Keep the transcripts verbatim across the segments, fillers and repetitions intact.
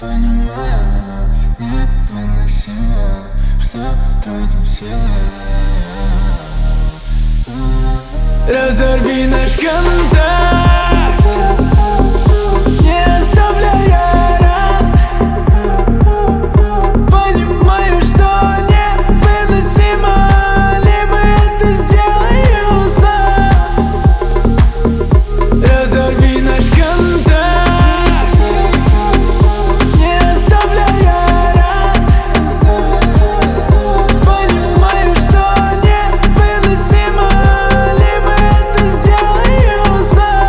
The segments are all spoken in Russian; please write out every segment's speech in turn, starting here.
Понимаю, невыносимо, что тратим силы. Разорви наш контакт, не оставляя ран. Понимаю, что невыносимо, либо это сделаю сам. Разорви наш контакт, не оставляя ран. Понимаю, что невыносимо, либо это сделаю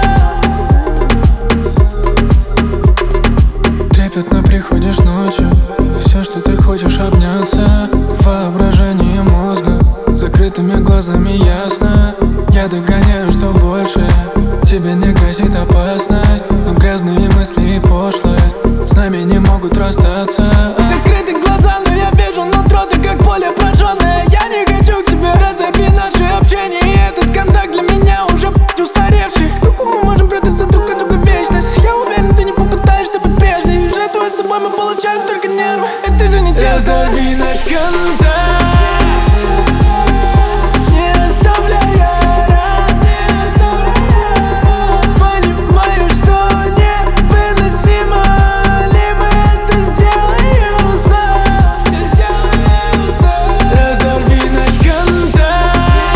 сам. Трепетно приходишь ночью, все, что ты хочешь, обняться. Воображение мозга, закрытыми глазами ясно. Я догоняю, что больше тебе не грозит опасность, но грязные мысли и пошлость с нами не могут расстаться. Закрыты глаза, но я вижу нутро, ты как поле прожженное. Я не хочу к тебе, разорви наше общение. И этот контакт для меня уже устаревший. Сколько мы можем прятаться друг от друга вечность? Я уверен, ты не попытаешься быть прежней. Жертвуя собой, мы получаем только нервы. Это же не честно. Разорви наш контакт, не оставляя ран. Понимаю, что невыносимо, либо это сделаю сам. Разорви наш контакт,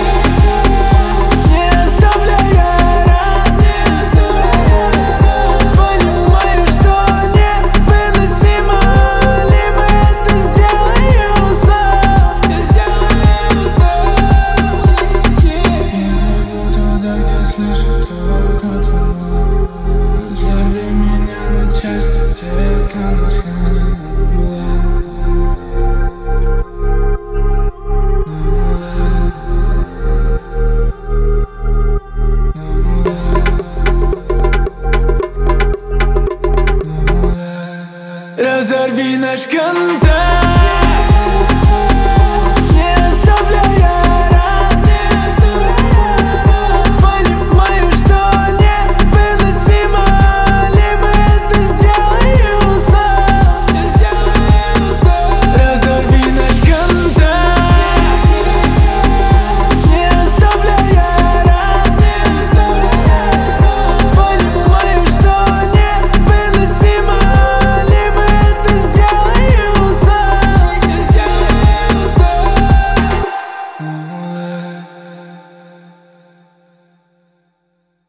не оставляя ран. Понимаю, что невыносимо, либо это сделаю сам. Я иду туда, где слышу только твой. Разорви меня на части, детка, нужна была. Разорви наш контакт.